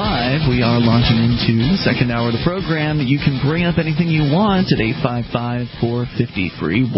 5:05. We are launching into the second hour of the program. You can bring up anything you want at 855-450-FREE,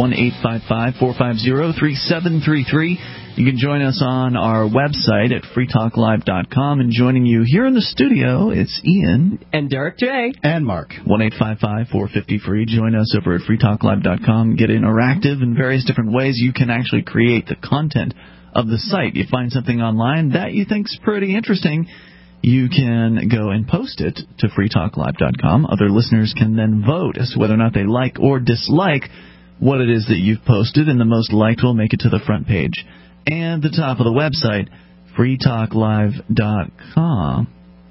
1-855-450-3733. You can join us on our website at freetalklive.com. And joining you here in the studio, it's Ian. And Derek J. And Mark. 1-855-450-FREE. Join us over at freetalklive.com. Get interactive in various different ways. You can actually create the content of the site. You find something online that you think's pretty interesting, you can go and post it to freetalklive.com. Other listeners can then vote as to whether or not they like or dislike what it is that you've posted, and the most liked will make it to the front page and the top of the website, freetalklive.com.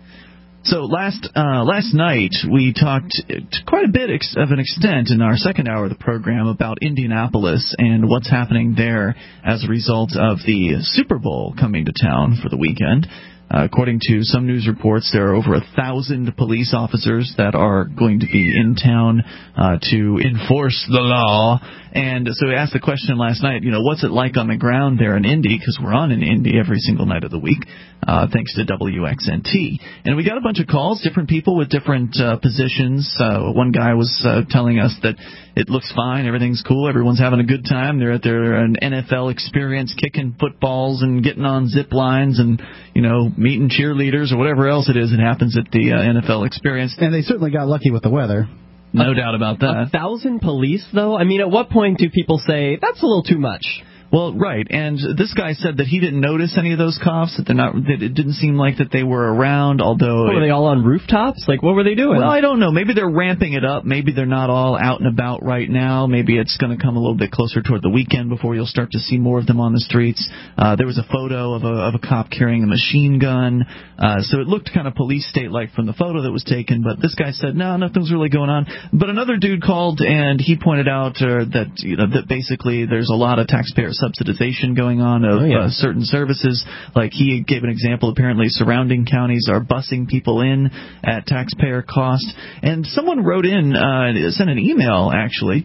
So last night we talked to quite a bit of an extent in our second hour of the program about Indianapolis and what's happening there as a result of the Super Bowl coming to town for the weekend. According to some news reports, there are over 1,000 police officers that are going to be in town to enforce the law. And so we asked the question last night, what's it like on the ground there in Indy? Because we're on in Indy every single night of the week, thanks to WXNT. And we got a bunch of calls, different people with different positions. One guy was telling us that it looks fine, everything's cool, everyone's having a good time. They're at an NFL experience, kicking footballs and getting on zip lines and, meeting cheerleaders or whatever else it is that happens at the NFL experience. And they certainly got lucky with the weather. No doubt about that. 1,000 police, though? I mean, at what point do people say, that's a little too much? Well, right, and this guy said that he didn't notice any of those cops, that it didn't seem like that they were around, although... Were they all on rooftops? Like, what were they doing? Well, I don't know. Maybe they're ramping it up. Maybe they're not all out and about right now. Maybe it's going to come a little bit closer toward the weekend before you'll start to see more of them on the streets. There was a photo of a cop carrying a machine gun, so it looked kind of police state-like from the photo that was taken, but this guy said, no, nothing's really going on. But another dude called, and he pointed out that basically there's a lot of taxpayer subsidization going on of certain services. Like he gave an example, apparently surrounding counties are busing people in at taxpayer cost. And someone wrote in, sent an email actually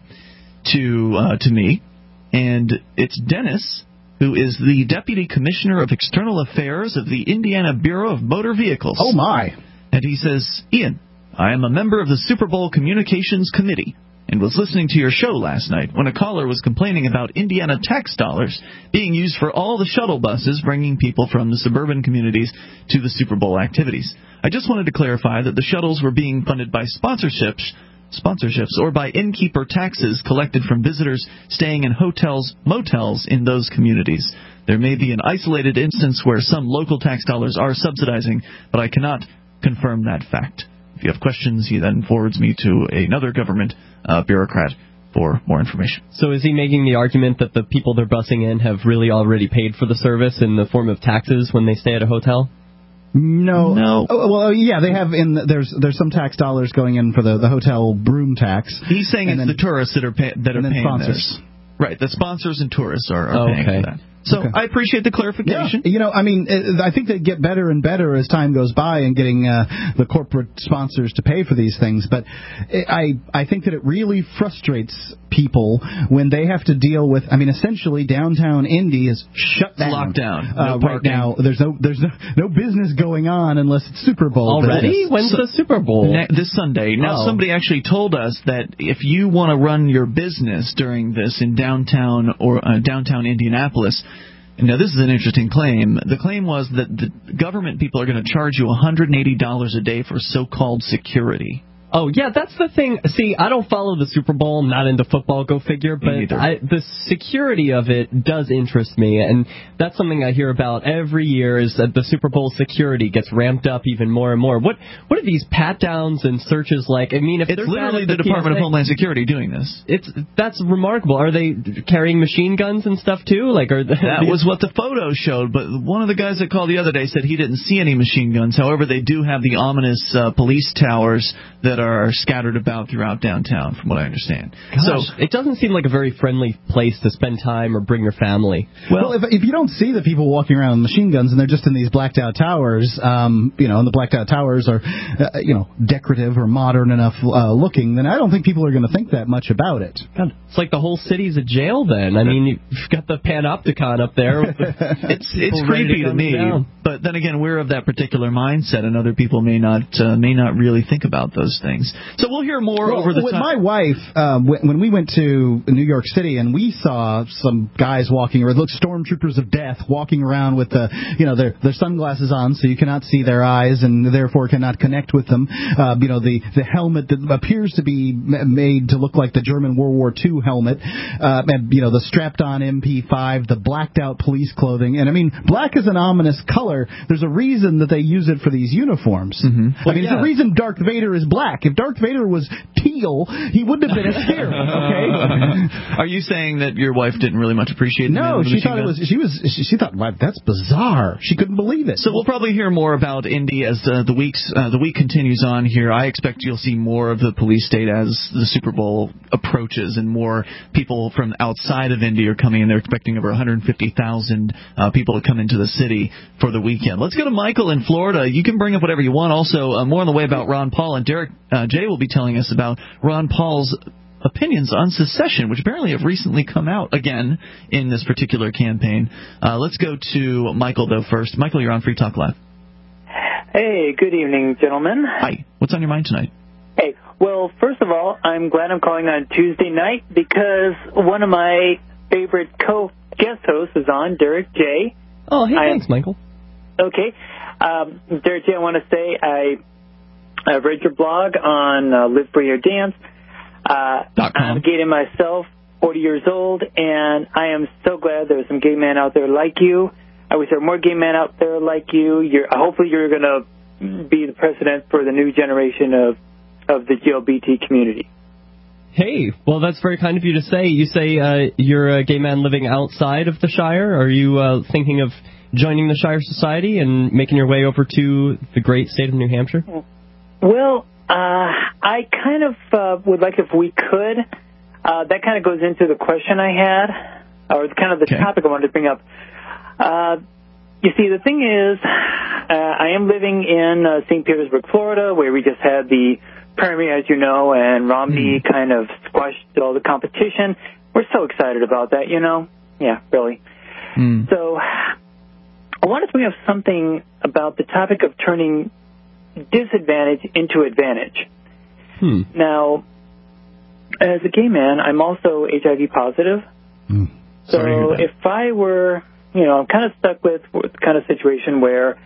to me, and it's Dennis, who is the Deputy Commissioner of External Affairs of the Indiana Bureau of Motor Vehicles. Oh my. And he says, Ian, I am a member of the Super Bowl Communications Committee and was listening to your show last night when a caller was complaining about Indiana tax dollars being used for all the shuttle buses bringing people from the suburban communities to the Super Bowl activities. I just wanted to clarify that the shuttles were being funded by sponsorships or by innkeeper taxes collected from visitors staying in hotels, motels in those communities. There may be an isolated instance where some local tax dollars are subsidizing, but I cannot confirm that fact. If you have questions, he then forwards me to another government bureaucrat for more information. So is he making the argument that the people they're busing in have really already paid for the service in the form of taxes when they stay at a hotel? No. Oh, well, yeah, they have. There's some tax dollars going in for the hotel room tax. He's saying it's the tourists that are paying sponsors. this. Right, the sponsors and tourists are paying for that. So I appreciate the clarification. Yeah. I think they get better and better as time goes by in getting the corporate sponsors to pay for these things. But I think that it really frustrates people when they have to deal with, essentially downtown Indy is shut down. Locked down. Right now. There's no business going on unless it's Super Bowl. Already? When's the Super Bowl? This Sunday. Now, somebody actually told us that if you want to run your business during this in downtown Indianapolis. Now, this is an interesting claim. The claim was that the government people are going to charge you $180 a day for so-called security. Oh, yeah, that's the thing. See, I don't follow the Super Bowl. I'm not into football, go figure. But the security of it does interest me. And that's something I hear about every year is that the Super Bowl security gets ramped up even more and more. What are these pat-downs and searches like? If it's literally the Department of Homeland Security doing this. That's remarkable. Are they carrying machine guns and stuff, too? That was what the photo showed. But one of the guys that called the other day said he didn't see any machine guns. However, they do have the ominous police towers that are scattered about throughout downtown, from what I understand. Gosh, so it doesn't seem like a very friendly place to spend time or bring your family. Well, if you don't see the people walking around with machine guns and they're just in these blacked out towers, and the blacked out towers are, decorative or modern enough looking, then I don't think people are going to think that much about it. God, it's like the whole city's a jail then. I mean, you've got the Panopticon up there. It's creepy to me. Down. But then again, we're of that particular mindset, and other people may not really think about those things. So we'll hear more over the time. My wife, when we went to New York City and we saw some guys walking, or look, stormtroopers of death walking around with their sunglasses on, so you cannot see their eyes and therefore cannot connect with them. The helmet that appears to be made to look like the German World War II helmet, and the strapped-on MP5, the blacked-out police clothing, and I mean, black is an ominous color. There's a reason that they use it for these uniforms. Mm-hmm. There's a reason Darth Vader is black. If Darth Vader was teal, he wouldn't have been as scary. Okay. Are you saying that your wife didn't really much appreciate it? No, she thought it was. She thought, wow, that's bizarre. She couldn't believe it. So we'll probably hear more about Indy as the week continues on here. I expect you'll see more of the police state as the Super Bowl approaches, and more people from outside of Indy are coming in. They're expecting over 150,000 people to come into the city for the weekend. Let's go to Michael in Florida. You can bring up whatever you want. Also, more on the way about Ron Paul, and Derek J will be telling us about Ron Paul's opinions on secession, which apparently have recently come out again in this particular campaign. Let's go to Michael, though, first. Michael, you're on Free Talk Live. Hey, good evening, gentlemen. Hi. What's on your mind tonight? Hey, well, first of all, I'm glad I'm calling on Tuesday night because one of my favorite guest hosts is on, Derek J. Oh, hey, thanks, Michael. Okay. Derek J., I want to say I've read your blog on Live Free or Dance. I'm a gay myself, 40 years old, and I am so glad there's some gay men out there like you. I wish there were more gay men out there like you. Hopefully you're going to be the president for the new generation of the LGBT community. Hey, well, that's very kind of you to say. You say you're a gay man living outside of the Shire. Are you thinking of joining the Shire Society and making your way over to the great state of New Hampshire? Well, I kind of would like if we could. That kind of goes into the question I had, or kind of the topic I wanted to bring up. You see, the thing is, I am living in St. Petersburg, Florida, where we just had the primary, as you know, and Romney kind of squashed all the competition. We're so excited about that, Yeah, really. So I wanted to bring up something about the topic of turning disadvantage into advantage. Now, as a gay man, I'm also HIV positive. So if I were, I'm kind of stuck with kind of situation where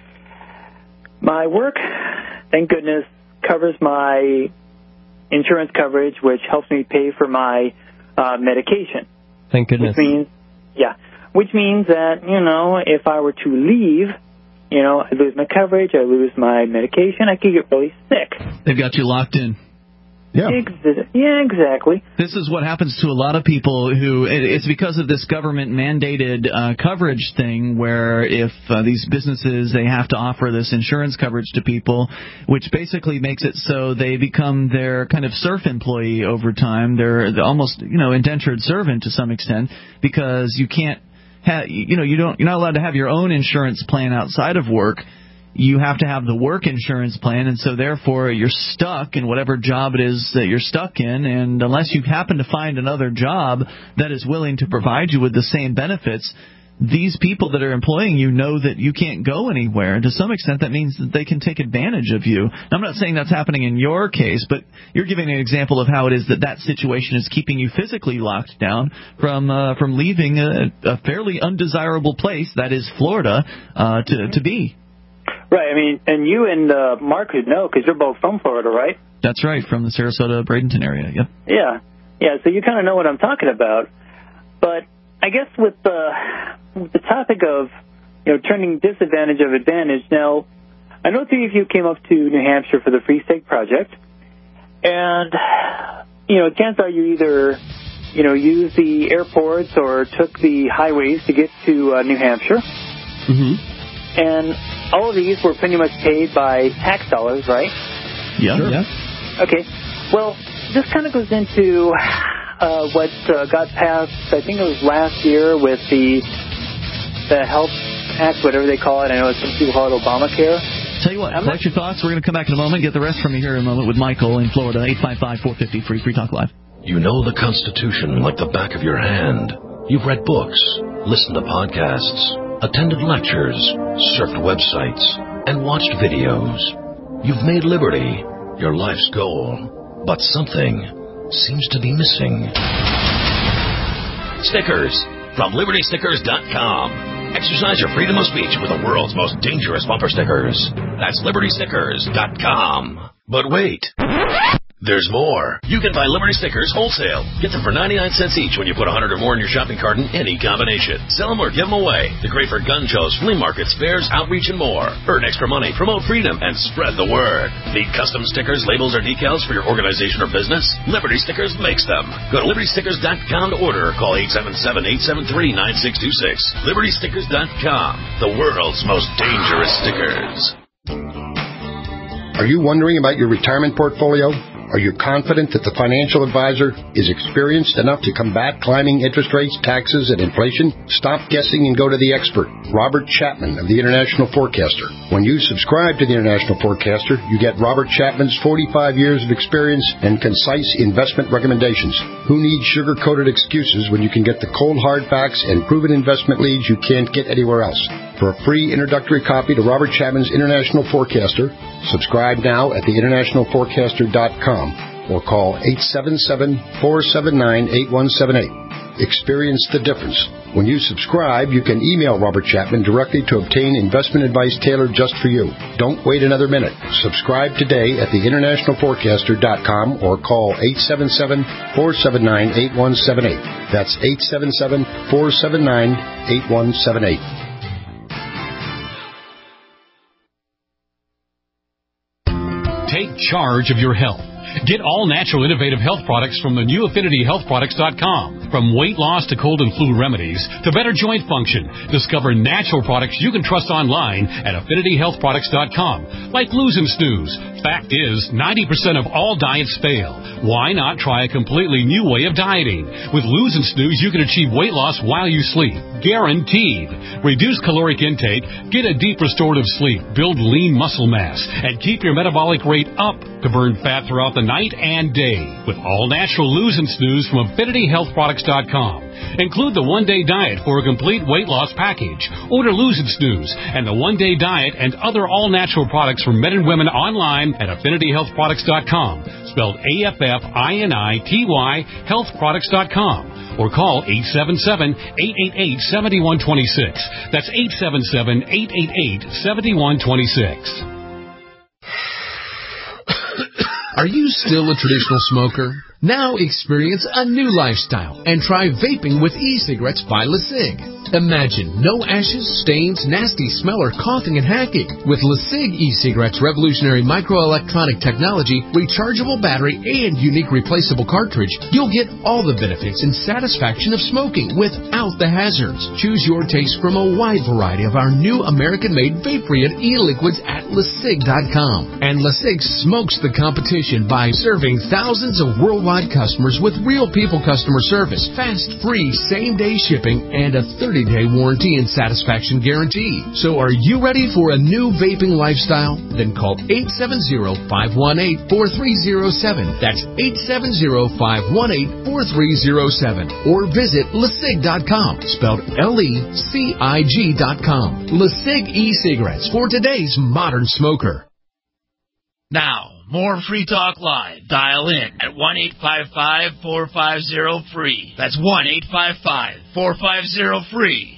my work, thank goodness, covers my insurance coverage, which helps me pay for my medication. Thank goodness. Which means that, if I were to leave, I lose my coverage, I lose my medication, I could get really sick. They've got you locked in. Yeah. Yeah, exactly. This is what happens to a lot of people who, it's because of this government-mandated coverage thing where if these businesses, they have to offer this insurance coverage to people, which basically makes it so they become their kind of serf employee over time. They're almost, indentured servant to some extent because you can't you're not allowed to have your own insurance plan outside of work. You have to have the work insurance plan, and so therefore you're stuck in whatever job it is that you're stuck in, and unless you happen to find another job that is willing to provide you with the same benefits, these people that are employing you know that you can't go anywhere. And to some extent, that means that they can take advantage of you. Now, I'm not saying that's happening in your case, but you're giving an example of how it is that situation is keeping you physically locked down from leaving a fairly undesirable place, that is Florida, to be. Right. I mean, and you and Mark would know because you're both from Florida, right? That's right, from the Sarasota, Bradenton area. Yep. Yeah. So you kind of know what I'm talking about. But I guess with the topic of turning disadvantage of advantage. Now, I know three of you came up to New Hampshire for the Free State Project, and chances are you either used the airports or took the highways to get to New Hampshire. And all of these were pretty much paid by tax dollars, right? Yeah. Sure. Yeah. Okay. Well, this kind of goes into what got passed, I think it was last year, with the Health Act, whatever they call it. I know some people call it Obamacare. Tell you what, collect your thoughts. We're going to come back in a moment. Get the rest from you here in a moment with Michael in Florida. 855-450-FREE, Free Talk Live. You know the Constitution like the back of your hand. You've read books, listened to podcasts, attended lectures, surfed websites, and watched videos. You've made liberty your life's goal, but something seems to be missing. Stickers from LibertyStickers.com. Exercise your freedom of speech with the world's most dangerous bumper stickers. That's LibertyStickers.com. But wait. There's more. You can buy Liberty Stickers wholesale. Get them for 99 cents each when you put 100 or more in your shopping cart in any combination. Sell them or give them away. They're great for gun shows, flea markets, fairs, outreach, and more. Earn extra money, promote freedom, and spread the word. Need custom stickers, labels, or decals for your organization or business? Liberty Stickers makes them. Go to LibertyStickers.com to order. Call 877-873-9626. LibertyStickers.com. The world's most dangerous stickers. Are you wondering about your retirement portfolio? Are you confident that the financial advisor is experienced enough to combat climbing interest rates, taxes, and inflation? Stop guessing and go to the expert, Robert Chapman of the International Forecaster. When you subscribe to the International Forecaster, you get Robert Chapman's 45 years of experience and concise investment recommendations. Who needs sugar-coated excuses when you can get the cold hard facts and proven investment leads you can't get anywhere else? For a free introductory copy to Robert Chapman's International Forecaster, subscribe now at theInternationalForecaster.com or call 877-479-8178. Experience the difference. When you subscribe, you can email Robert Chapman directly to obtain investment advice tailored just for you. Don't wait another minute. Subscribe today at theInternationalForecaster.com or call 877-479-8178. That's 877-479-8178. Take charge of your health. Get all natural innovative health products from the new AffinityHealthProducts.com. From weight loss to cold and flu remedies to better joint function, discover natural products you can trust online at AffinityHealthProducts.com. Like Lose and Snooze. Fact is, 90% of all diets fail. Why not try a completely new way of dieting? With Lose and Snooze, you can achieve weight loss while you sleep. Guaranteed. Reduce caloric intake, get a deep restorative sleep, build lean muscle mass, and keep your metabolic rate up to burn fat throughout the night and day. With all natural Lose and Snooze from AffinityHealthProducts.com. Include the one-day diet for a complete weight loss package. Order Lose and Snooze and the one-day diet and other all-natural products for men and women online at AffinityHealthProducts.com. Spelled AFFINITY, healthproducts.com. Or call 877-888-7126. That's 877-888-7126. Are you still a traditional smoker? Now experience a new lifestyle and try vaping with e-cigarettes by LeSig. Imagine no ashes, stains, nasty smell, or coughing and hacking. With LeSig e-cigarettes' revolutionary microelectronic technology, rechargeable battery, and unique replaceable cartridge, you'll get all the benefits and satisfaction of smoking without the hazards. Choose your taste from a wide variety of our new American-made vape-free e-liquids at LeSig.com. And LeSig smokes the competition by serving thousands of worldwide customers with real people customer service, fast, free, same-day shipping, and a 30-day warranty and satisfaction guarantee. So are you ready for a new vaping lifestyle? Then call 870-518-4307. That's 870-518-4307. Or visit LeSig.com, spelled LECIG.com. LeSig e-cigarettes for today's modern smoker. Now, more Free Talk Live. Dial in at 1-855-450-FREE. That's 1-855-450-FREE.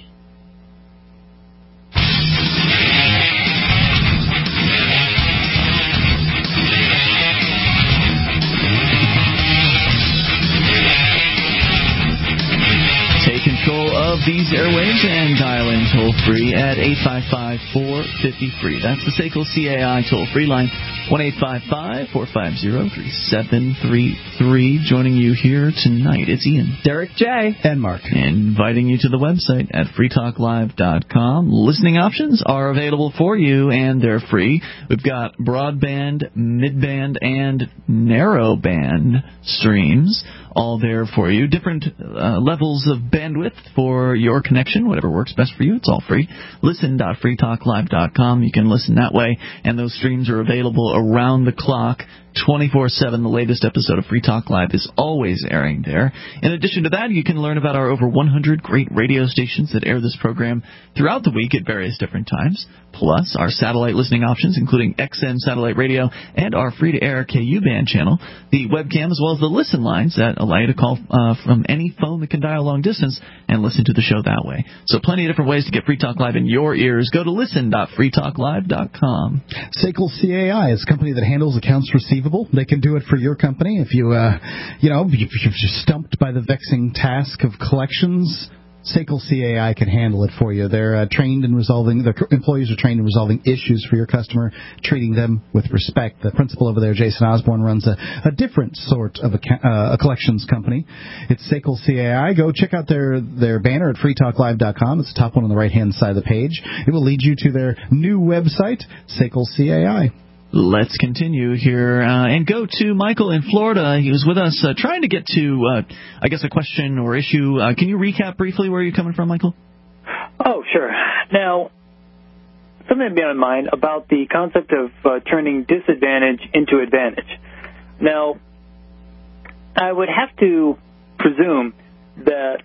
Take control of these airwaves and dial in toll-free at 855-450-FREE. That's the SACL CAI toll-free line. 1-855-450-3733. Joining you here tonight, it's Ian, Derek J. and Mark. Inviting you to the website at freetalklive.com. Listening options are available for you, and they're free. We've got broadband, midband, and narrowband streams all there for you. Different levels of bandwidth for your connection, whatever works best for you. It's all free. Listen.freetalklive.com. You can listen that way, and those streams are available around the clock, 24/7. The latest episode of Free Talk Live is always airing there. In addition to that, you can learn about our over 100 great radio stations that air this program throughout the week at various different times, plus our satellite listening options, including XM satellite radio and our free-to-air KU-band channel, the webcam, as well as the listen lines that allow you to call from any phone that can dial long distance and listen to the show that way. So plenty of different ways to get Free Talk Live in your ears. Go to listen.freetalklive.com. SACL CAI is a company that handles accounts receivable. They can do it for your company. If you're stumped by the vexing task of collections, SACL CAI can handle it for you. They're trained in resolving, their employees are trained in resolving issues for your customer, treating them with respect. The principal over there, Jason Osborne, runs a different sort of a collections company. It's SACL CAI. Go check out their banner at freetalklive.com. It's the top one on the right-hand side of the page. It will lead you to their new website, SACL CAI. Let's continue here and go to Michael in Florida. He was with us trying to get to, I guess, a question or issue. Can you recap briefly where you're coming from, Michael? Oh, sure. Now, something to bear in mind about the concept of turning disadvantage into advantage. Now, I would have to presume that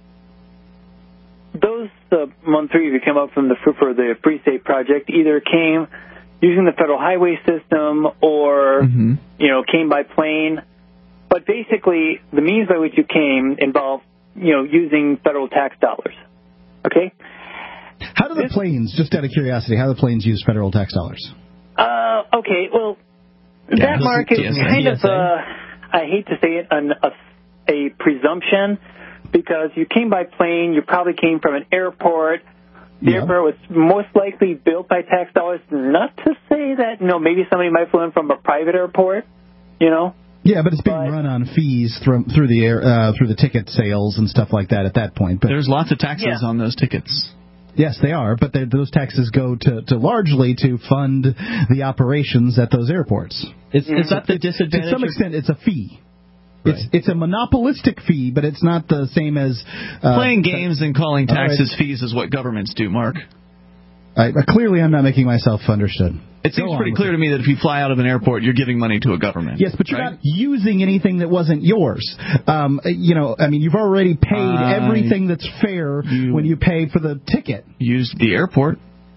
those three of you came up from the Free State Project either came using the federal highway system or, came by plane. But basically, the means by which you came involved, using federal tax dollars. Okay? How do the planes, just out of curiosity, how do the planes use federal tax dollars? Okay, well, that, Mark, is kind of, I hate to say it, a presumption, because you came by plane, you probably came from an airport. The airport was most likely built by tax dollars. Not to say that, maybe somebody might fly in from a private airport, Yeah, but it's being run on fees through the ticket sales and stuff like that at that point. But there's lots of taxes on those tickets. Yes, they are, but those taxes go to largely to fund the operations at those airports. Is that the disadvantage? To some extent, it's a fee. Right. It's a monopolistic fee, but it's not the same as playing games and calling taxes fees is what governments do, Mark. Clearly, I'm not making myself understood. It seems pretty clear to me that if you fly out of an airport, you're giving money to a government. Yes, but you're not using anything that wasn't yours. You've already paid everything that's fair when you pay for the ticket. Used the airport.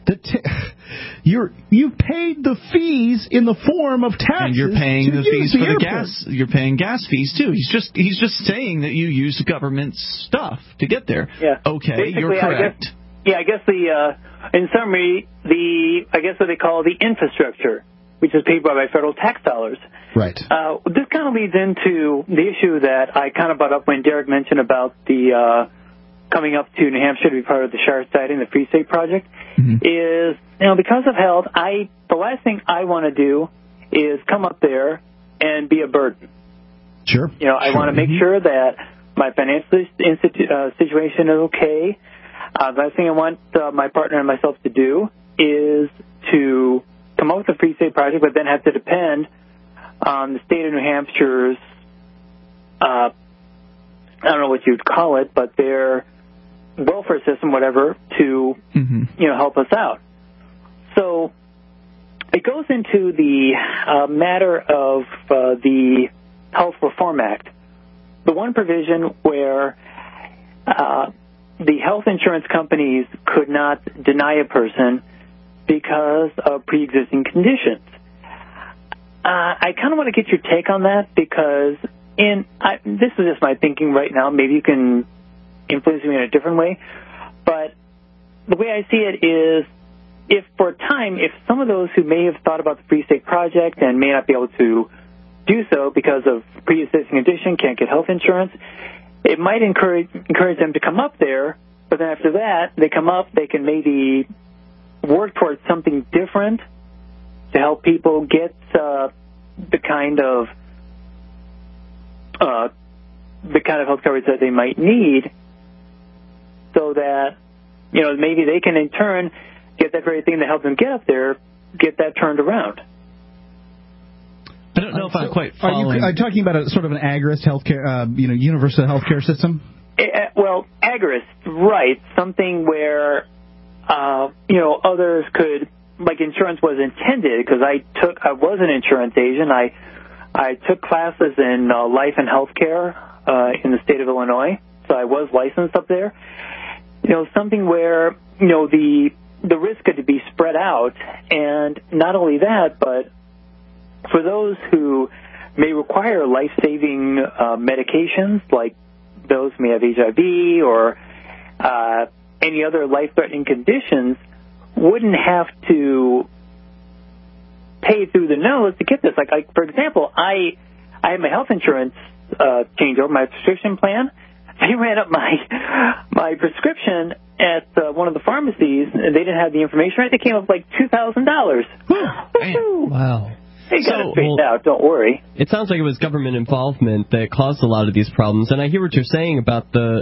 You paid the fees in the form of taxes. And you're paying the fees for the gas. You're paying gas fees too. He's just saying that you use government stuff to get there. Yeah. Okay, basically, you're correct. I guess in summary, what they call the infrastructure, which is paid by federal tax dollars. Right. This kind of leads into the issue that I kind of brought up when Derek mentioned about the coming up to New Hampshire to be part of the Shire Society and the Free State Project. Is, because of health, the last thing I want to do is come up there and be a burden. Sure. I want to make sure that my financial situation is okay. The last thing I want my partner and myself to do is to come up with the Free State Project, but then have to depend on the state of New Hampshire's, I don't know what you'd call it, but their welfare system, whatever, to help us out. So it goes into the matter of the Health Reform Act, the one provision where the health insurance companies could not deny a person because of pre-existing conditions. I kind of want to get your take on that, because this is just my thinking right now. Maybe you can influence me in a different way. But the way I see it is, if for a time, if some of those who may have thought about the Free State Project and may not be able to do so because of pre-existing condition, can't get health insurance, it might encourage them to come up there. But then after that, they come up, they can maybe work towards something different to help people get the kind of health coverage that they might need, so that maybe they can in turn get that very thing that helps them get up there, get that turned around. I don't know if I'm quite following. Are you talking about a sort of an agorist healthcare, universal healthcare system? Well, agorist, right? Something where others could, like insurance was intended. Because I was an insurance agent. I took classes in life and healthcare in the state of Illinois, so I was licensed up there. Something where the risk had to be spread out, and not only that, but for those who may require life-saving medications, like those who may have HIV or any other life-threatening conditions, wouldn't have to pay through the nose to get this. Like for example, I had my health insurance changeover, my prescription plan. They ran up my prescription at one of the pharmacies, and they didn't have the information right. They came up like $2,000. Wow. They got it straightened out, don't worry. It sounds like it was government involvement that caused a lot of these problems, and I hear what you're saying about the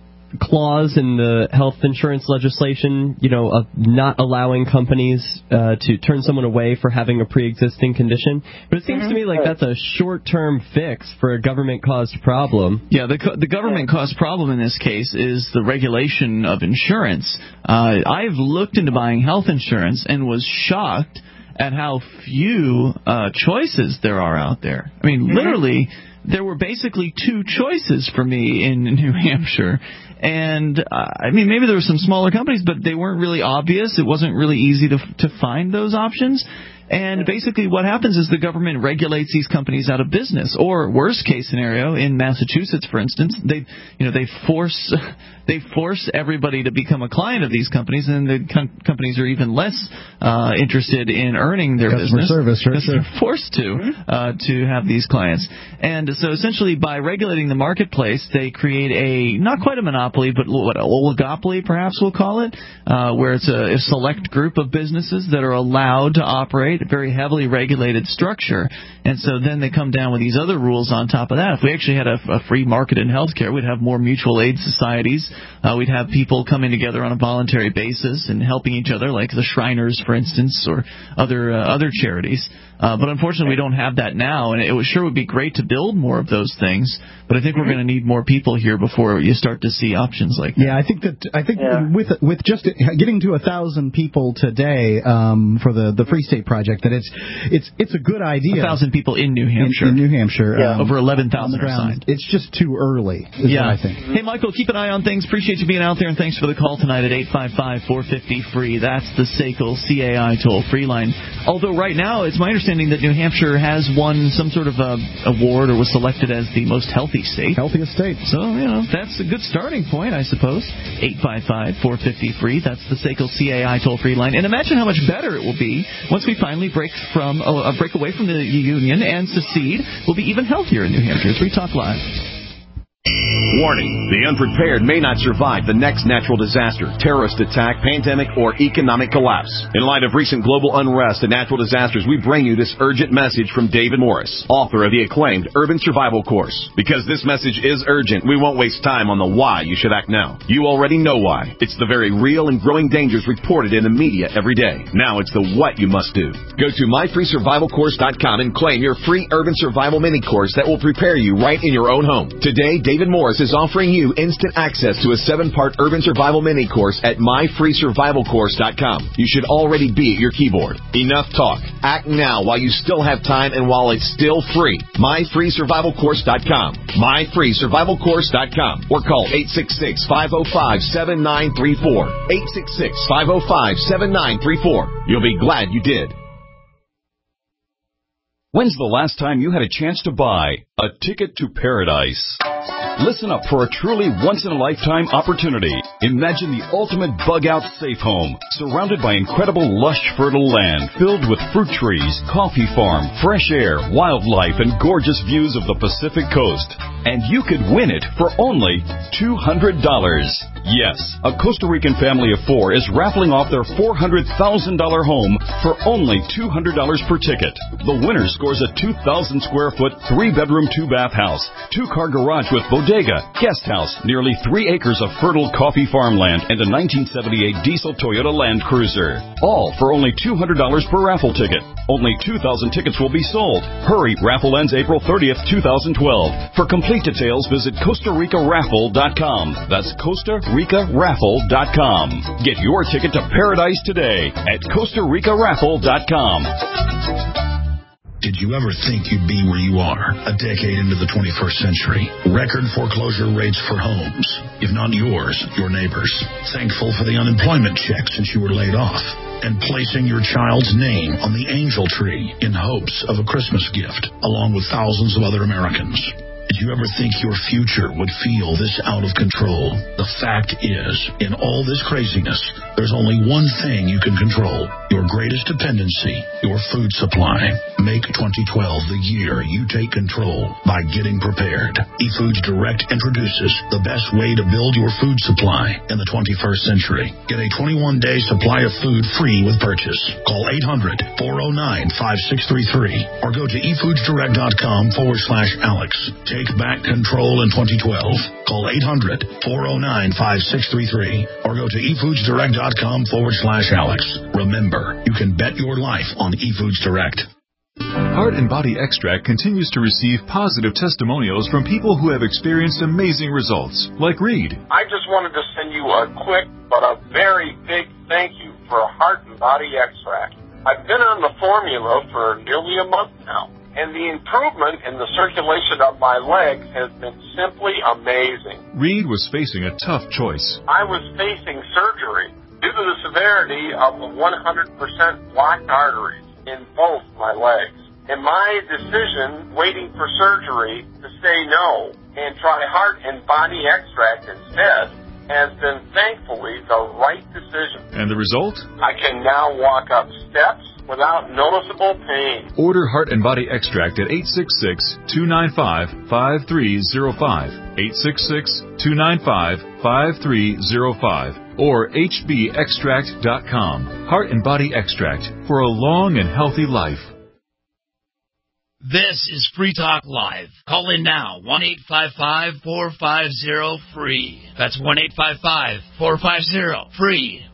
clause in the health insurance legislation, of not allowing companies to turn someone away for having a pre-existing condition. But it seems to me like that's a short-term fix for a government-caused problem. Yeah, the government-caused problem in this case is the regulation of insurance. I've looked into buying health insurance and was shocked at how few choices there are out there. I mean, literally, there were basically two choices for me in New Hampshire. And, maybe there were some smaller companies, but they weren't really obvious. It wasn't really easy to find those options. And basically what happens is the government regulates these companies out of business. Or worst case scenario, in Massachusetts, for instance, they force everybody to become a client of these companies, and the companies are even less interested in earning their business. Service, because they're forced to have these clients. And so essentially by regulating the marketplace, they create not quite a monopoly, but what, oligopoly perhaps we'll call it, where it's a select group of businesses that are allowed to operate a very heavily regulated structure. And so then they come down with these other rules on top of that. If we actually had a free market in healthcare, we'd have more mutual aid societies. We'd have people coming together on a voluntary basis and helping each other, like the Shriners, for instance, or other charities. But unfortunately, we don't have that now, and it sure would be great to build more of those things. But I think we're going to need more people here before you start to see options like that. Yeah, I think with just getting to 1,000 people today for the Free State Project, that it's a good idea. 1,000 people in New Hampshire. In New Hampshire, over 11,000 are signed. It's just too early. Is what I think. Hey, Michael, keep an eye on things. Appreciate you being out there, and thanks for the call tonight at 855-450-FREE. That's the SACL CAI toll-free line. Although right now, it's my understanding that New Hampshire has won some sort of award or was selected as the most healthy state. Healthiest state. So, that's a good starting point, I suppose. 855-450-FREE. That's the SACL CAI toll-free line. And imagine how much better it will be once we finally break away from the union and secede. We'll be even healthier in New Hampshire. Free Talk Live. Warning, the unprepared may not survive the next natural disaster, terrorist attack, pandemic, or economic collapse. In light of recent global unrest and natural disasters, we bring you this urgent message from David Morris, author of the acclaimed Urban Survival Course. Because this message is urgent, we won't waste time on the why you should act now. You already know why. It's the very real and growing dangers reported in the media every day. Now it's the what you must do. Go to myfreesurvivalcourse.com and claim your free Urban Survival Mini Course that will prepare you right in your own home. Today, David Morris is offering you instant access to a 7-part Urban Survival Mini Course at myfreesurvivalcourse.com. You should already be at your keyboard. Enough talk. Act now while you still have time and while it's still free. myfreesurvivalcourse.com. myfreesurvivalcourse.com or call 866-505-7934. 866-505-7934. You'll be glad you did. When's the last time you had a chance to buy a ticket to paradise? Listen up for a truly once-in-a-lifetime opportunity. Imagine the ultimate bug-out safe home, surrounded by incredible lush, fertile land filled with fruit trees, coffee farm, fresh air, wildlife, and gorgeous views of the Pacific coast. And you could win it for only $200. Yes, a Costa Rican family of 4 is raffling off their $400,000 home for only $200 per ticket. The winner scores a 2,000-square-foot, 3-bedroom, 2-bath house, 2-car garage with bodega, guest house, nearly 3 acres of fertile coffee farmland, and a 1978 diesel Toyota Land Cruiser. All for only $200 per raffle ticket. Only 2,000 tickets will be sold. Hurry, raffle ends April 30th, 2012. For complete details, visit CostaRicaRaffle.com. That's CostaRicaRaffle.com. Get your ticket to paradise today at CostaRicaRaffle.com. Did you ever think you'd be where you are a decade into the 21st century? Record foreclosure rates for homes, if not yours, your neighbors. Thankful for the unemployment check since you were laid off. And placing your child's name on the angel tree in hopes of a Christmas gift, along with thousands of other Americans. Did you ever think your future would feel this out of control? The fact is, in all this craziness, there's only one thing you can control. Your greatest dependency, your food supply. Make 2012 the year you take control by getting prepared. eFoods Direct introduces the best way to build your food supply in the 21st century. Get a 21-day supply of food free with purchase. Call 800-409-5633 or go to efoodsdirect.com/Alex. Take back control in 2012. Call 800-409-5633 or go to efoodsdirect.com/Alex. Remember, you can bet your life on eFoods Direct. Heart and Body Extract continues to receive positive testimonials from people who have experienced amazing results, like Reed. I just wanted to send you a quick but a very big thank you for Heart and Body Extract. I've been on the formula for nearly a month now, and the improvement in the circulation of my legs has been simply amazing. Reed was facing a tough choice. I was facing surgery due to the severity of the 100% blocked arteries in both my legs. And my decision, waiting for surgery, to say no and try Heart and Body Extract instead, has been thankfully the right decision. And the result? I can now walk up steps without noticeable pain. Order Heart and Body Extract at 866-295-5305, 866-295-5305, or hbextract.com. Heart and Body Extract for a long and healthy life. This is Free Talk Live. Call in now, 1-855-450-FREE. That's 1-855-450-FREE.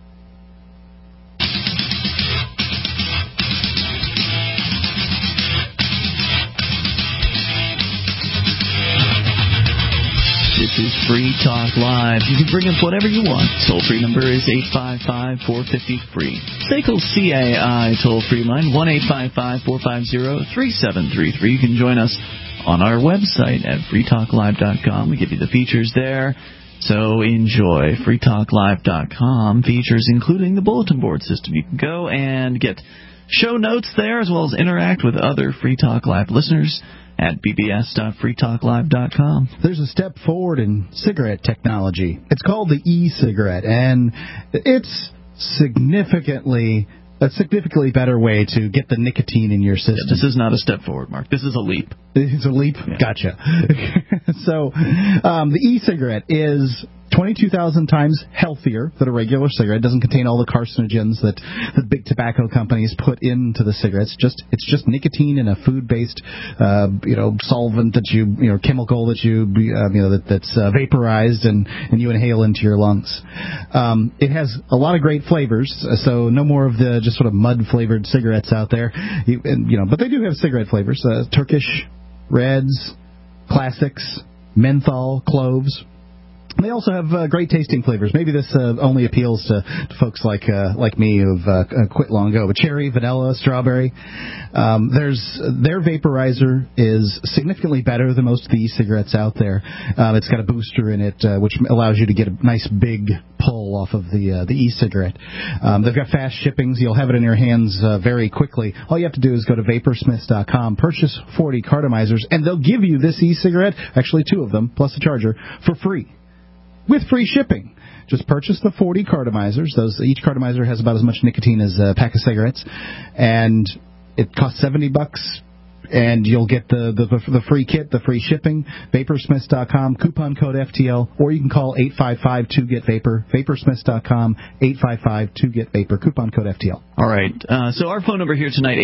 This is Free Talk Live. You can bring up whatever you want. Toll-free number is 855-450-FREE. SACL CAI toll-free line, 1-855-450-3733. You can join us on our website at freetalklive.com. We give you the features there, so enjoy. freetalklive.com. Features including the bulletin board system. You can go and get show notes there, as well as interact with other Free Talk Live listeners at bbs.freetalklive.com. There's a step forward in cigarette technology. It's called the e-cigarette, and it's a significantly better way to get the nicotine in your system. Yeah, this is not a step forward, Mark. This is a leap. It's a leap? Yeah. Gotcha. So the e-cigarette is 22,000 times healthier than a regular cigarette. It doesn't contain all the carcinogens that the big tobacco companies put into the cigarettes. It's just nicotine in a food-based, solvent that chemical that that's vaporized and you inhale into your lungs. It has a lot of great flavors, so no more of the just sort of mud-flavored cigarettes out there. But they do have cigarette flavors: Turkish, Reds, Classics, Menthol, Cloves. They also have great tasting flavors. Maybe this only appeals to folks like me who've quit long ago. But cherry, vanilla, strawberry. Their vaporizer is significantly better than most of the e-cigarettes out there. It's got a booster in it, which allows you to get a nice big pull off of the e-cigarette. They've got fast shippings. You'll have it in your hands very quickly. All you have to do is go to vaporsmiths.com, purchase 40 cartomizers, and they'll give you this e-cigarette, actually 2 of them, plus a charger, for free. With free shipping. Just purchase the 40 cartomizers. Each cartomizer has about as much nicotine as a pack of cigarettes, and it costs $70, and you'll get the free kit, the free shipping. Vaporsmiths.com, coupon code FTL, or you can call 855-2GET-VAPOR. Vaporsmiths.com, 855-2GET-VAPOR, coupon code FTL. All right. So our phone number here tonight,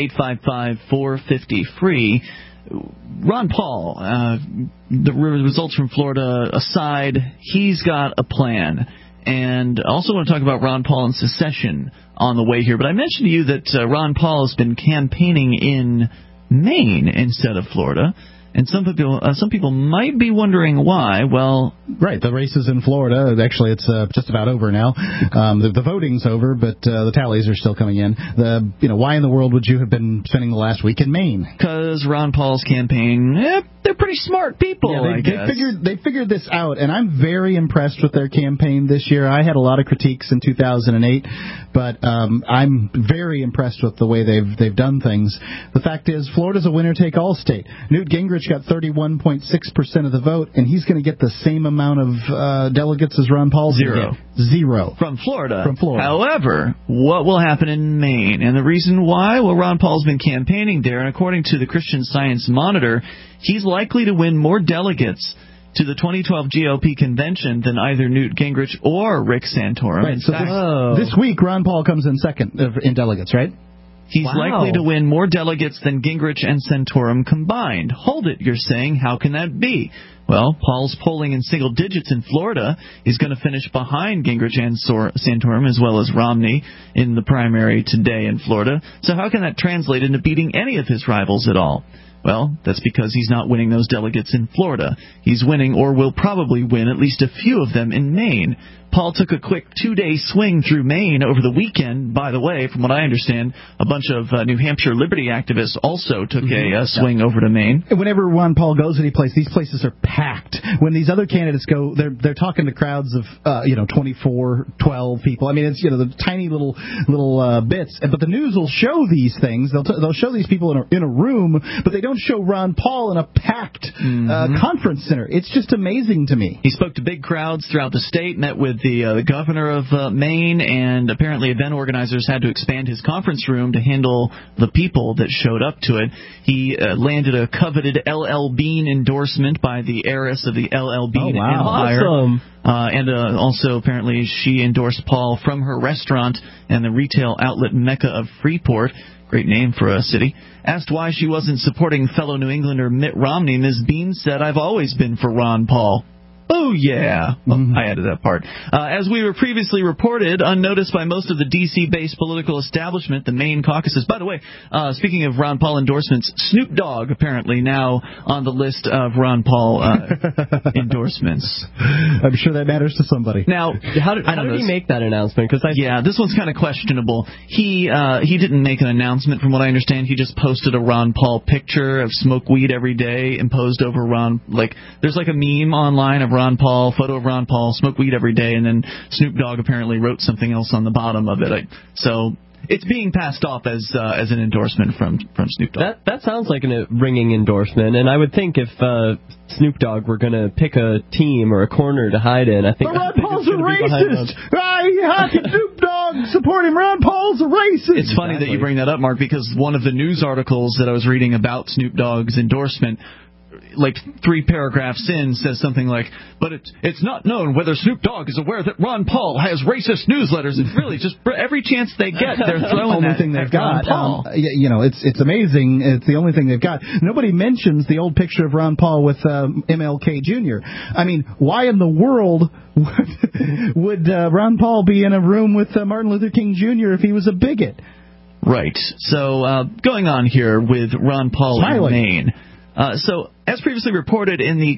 855-450-FREE. Ron Paul, the results from Florida aside, he's got a plan. And I also want to talk about Ron Paul and secession on the way here. But I mentioned to you that Ron Paul has been campaigning in Maine instead of Florida. And some people might be wondering why. Well, right, the race is in Florida. Actually, it's just about over now. The voting's over, but the tallies are still coming in. Why in the world would you have been spending the last week in Maine? Because Ron Paul's campaign, they're pretty smart people. Yeah, they figured this out, and I'm very impressed with their campaign this year. I had a lot of critiques in 2008, but I'm very impressed with the way they've done things. The fact is, Florida's a winner-take-all state. Newt Gingrich got 31.6% of the vote, and he's going to get the same amount of delegates as Ron Paul's. Zero. From Florida. However, what will happen in Maine? And the reason why? Well, Ron Paul's been campaigning there, and according to the Christian Science Monitor, he's likely to win more delegates to the 2012 GOP convention than either Newt Gingrich or Rick Santorum. Right, so this week, Ron Paul comes in second in delegates, right? He's likely to win more delegates than Gingrich and Santorum combined. Hold it, you're saying. How can that be? Well, Paul's polling in single digits in Florida. He's going to finish behind Gingrich and Santorum, as well as Romney, in the primary today in Florida. So how can that translate into beating any of his rivals at all? Well, that's because he's not winning those delegates in Florida. He's winning, or will probably win, at least a few of them in Maine. Paul took a quick 2-day swing through Maine over the weekend. By the way, from what I understand, a bunch of New Hampshire liberty activists also took a swing over to Maine. Whenever Ron Paul goes any place, these places are packed. When these other candidates go, they're talking to crowds of 24, 12 people. I mean, it's the tiny little bits. But the news will show these things. They'll show these people in a room, but they don't show Ron Paul in a packed conference center. It's just amazing to me. He spoke to big crowds throughout the state, met with the governor of Maine, and apparently event organizers had to expand his conference room to handle the people that showed up to it. He landed a coveted LL Bean endorsement by the heiress of the LL Bean empire. Awesome. And also, apparently, she endorsed Paul from her restaurant and the retail outlet mecca of Freeport. Great name for a city. Asked why she wasn't supporting fellow New Englander Mitt Romney, Ms. Bean said, "I've always been for Ron Paul." Oh, yeah. Well, I added that part. As we were previously reported, unnoticed by most of the D.C.-based political establishment, the Maine caucuses. By the way, speaking of Ron Paul endorsements, Snoop Dogg apparently now on the list of Ron Paul endorsements. I'm sure that matters to somebody. Now, how did he make that announcement? This one's kind of questionable. He didn't make an announcement, from what I understand. He just posted a Ron Paul picture of smoke weed every day imposed over Ron. There's a meme online of Ron Paul, photo of Ron Paul, smoke weed every day, and then Snoop Dogg apparently wrote something else on the bottom of it. So it's being passed off as an endorsement from Snoop Dogg. That sounds like a ringing endorsement, and I would think if Snoop Dogg were going to pick a team or a corner to hide in, I think Ron Paul's a racist. How can Snoop Dogg support him? Ron Paul's a racist. It's funny that you bring that up, Mark, because one of the news articles that I was reading about Snoop Dogg's endorsement, 3 paragraphs in, says something like, but it's not known whether Snoop Dogg is aware that Ron Paul has racist newsletters. It's really just every chance they get, they're throwing the only thing they've got. It's amazing. It's the only thing they've got. Nobody mentions the old picture of Ron Paul with MLK Jr. I mean, why in the world would Ron Paul be in a room with Martin Luther King Jr. if he was a bigot? Right. So going on here with Ron Paul in Maine. So, as previously reported in the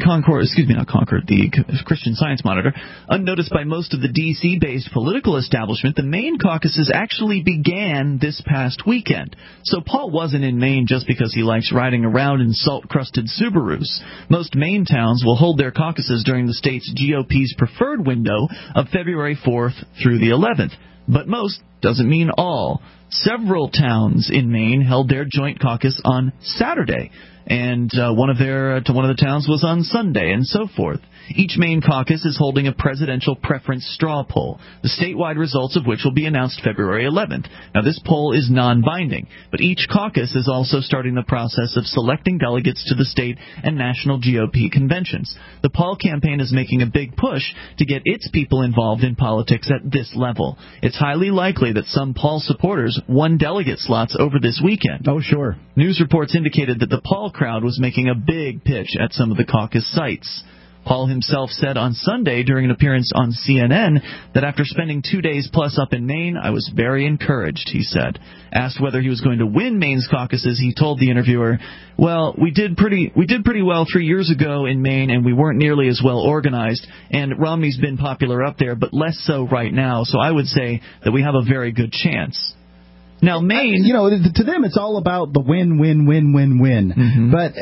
the Christian Science Monitor, unnoticed by most of the D.C.-based political establishment, the Maine caucuses actually began this past weekend. So Paul wasn't in Maine just because he likes riding around in salt-crusted Subarus. Most Maine towns will hold their caucuses during the state's GOP's preferred window of February 4th through the 11th. But most doesn't mean all. Several towns in Maine held their joint caucus on Saturday, and one of the towns was on Sunday, and so forth. Each Maine caucus is holding a presidential preference straw poll, the statewide results of which will be announced February 11th. Now, this poll is non-binding, but each caucus is also starting the process of selecting delegates to the state and national GOP conventions. The Paul campaign is making a big push to get its people involved in politics at this level. It's highly likely that some Paul supporters won delegate slots over this weekend. Oh, sure. News reports indicated that the Paul crowd was making a big pitch at some of the caucus sites. Paul himself said on Sunday during an appearance on CNN that after spending 2 days plus up in Maine, I was very encouraged, he said. Asked whether he was going to win Maine's caucuses, he told the interviewer, well, we did pretty well 3 years ago in Maine, and we weren't nearly as well organized, and Romney's been popular up there, but less so right now, so I would say that we have a very good chance. Now, Maine... to them it's all about the win, win, win, win, win. Mm-hmm. But,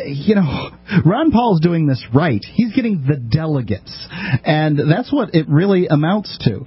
Ron Paul's doing this right. He's getting the delegates. And that's what it really amounts to.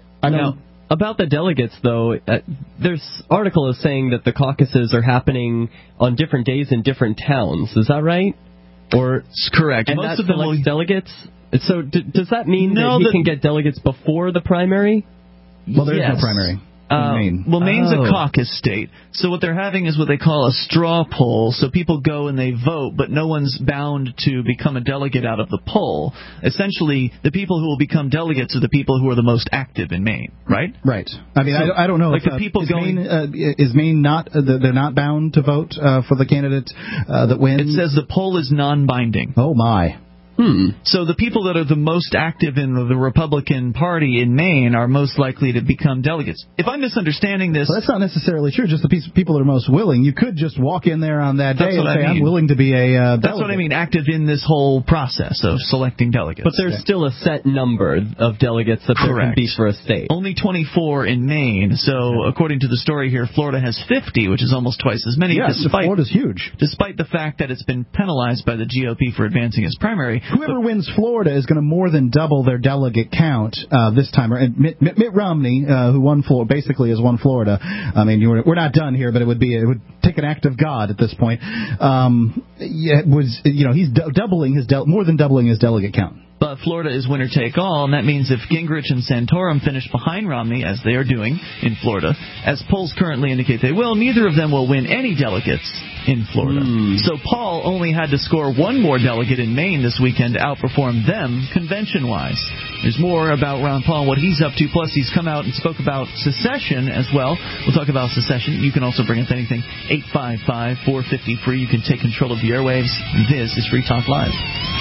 About the delegates, though, this article is saying that the caucuses are happening on different days in different towns. Is that right? Or it's correct. And most of them selects delegates? So does that mean that he can get delegates before the primary? Well, there's no primary. Maine. Well, Maine's a caucus state, so what they're having is what they call a straw poll, so people go and they vote, but no one's bound to become a delegate out of the poll. Essentially, the people who will become delegates are the people who are the most active in Maine, right? Right. I mean, so, I don't know. Like the people is Maine not, they're not bound to vote for the candidate that wins? It says the poll is non-binding. Oh, my. So the people that are the most active in the Republican Party in Maine are most likely to become delegates. If I'm misunderstanding this... Well, that's not necessarily true. Just the people that are most willing. You could just walk in there on that day and say, I'm willing to be a delegate. That's what I mean, active in this whole process of selecting delegates. But there's still a set number of delegates that there can be for a state. Only 24 in Maine. So according to the story here, Florida has 50, which is almost twice as many. Yes, Florida's huge. Despite the fact that it's been penalized by the GOP for advancing its primary. Whoever wins Florida is going to more than double their delegate count this time. And Mitt Romney, who won Florida, basically has won Florida. I mean, we're not done here, but it would take an act of God at this point. He's more than doubling his delegate count. But Florida is winner-take-all, and that means if Gingrich and Santorum finish behind Romney, as they are doing in Florida, as polls currently indicate they will, neither of them will win any delegates in Florida. So Paul only had to score one more delegate in Maine this weekend to outperform them convention-wise. There's more about Ron Paul and what he's up to, plus he's come out and spoke about secession as well. We'll talk about secession. You can also bring up anything. 855-450-FREE. You can take control of the airwaves. This is Free Talk Live.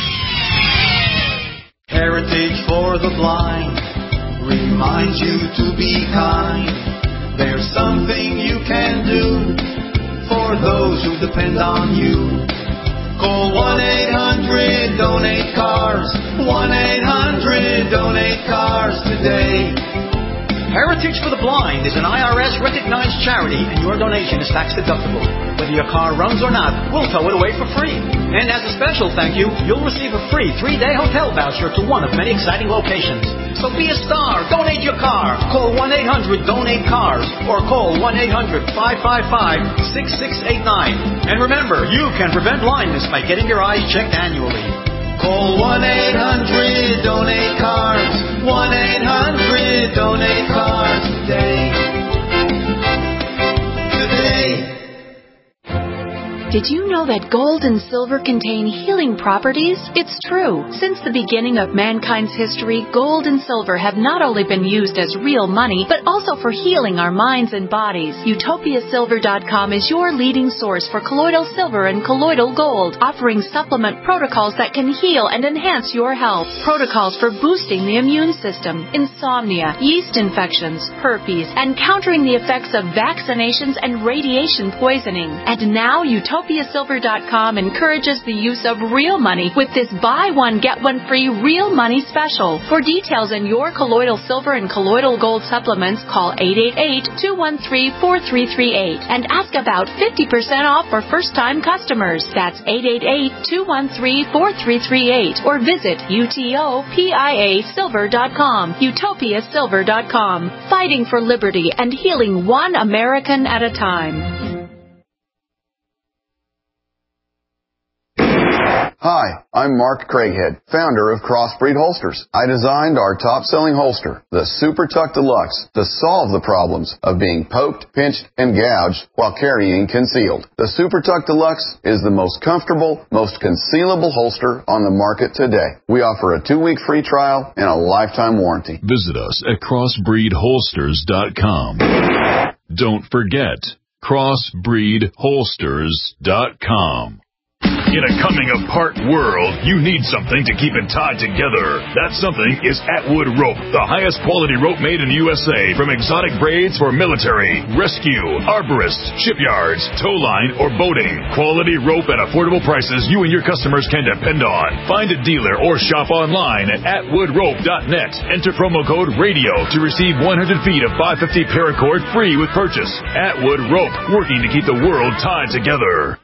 Heritage for the Blind reminds you to be kind. There's something you can do for those who depend on you. Call 1-800-DONATE-CARS. 1-800-DONATE-CARS today. Heritage for the Blind is an IRS-recognized charity, and your donation is tax-deductible. Whether your car runs or not, we'll tow it away for free. And as a special thank you, you'll receive a free 3-day hotel voucher to one of many exciting locations. So be a star. Donate your car. Call 1-800-DONATE-CARS or call 1-800-555-6689. And remember, you can prevent blindness by getting your eyes checked annually. Call 1-800-DONATE-CARS. 1-800-DONATE-CARS today. Did you know that gold and silver contain healing properties? It's true. Since the beginning of mankind's history, gold and silver have not only been used as real money, but also for healing our minds and bodies. UtopiaSilver.com is your leading source for colloidal silver and colloidal gold, offering supplement protocols that can heal and enhance your health. Protocols for boosting the immune system, insomnia, yeast infections, herpes, and countering the effects of vaccinations and radiation poisoning. And now Utopia UtopiaSilver.com encourages the use of real money with this buy one, get one free real money special. For details on your colloidal silver and colloidal gold supplements, call 888-213-4338 and ask about 50% off for first-time customers. That's 888-213-4338 or visit UTOPIASilver.com. UtopiaSilver.com. Fighting for liberty and healing one American at a time. Hi, I'm Mark Craighead, founder of Crossbreed Holsters. I designed our top-selling holster, the Super Tuck Deluxe, to solve the problems of being poked, pinched, and gouged while carrying concealed. The Super Tuck Deluxe is the most comfortable, most concealable holster on the market today. We offer a 2-week free trial and a lifetime warranty. Visit us at crossbreedholsters.com. Don't forget, crossbreedholsters.com. In a coming-apart world, you need something to keep it tied together. That something is Atwood Rope, the highest quality rope made in the USA, from exotic braids for military, rescue, arborists, shipyards, tow line, or boating. Quality rope at affordable prices you and your customers can depend on. Find a dealer or shop online at atwoodrope.net. Enter promo code RADIO to receive 100 feet of 550 paracord free with purchase. Atwood Rope, working to keep the world tied together.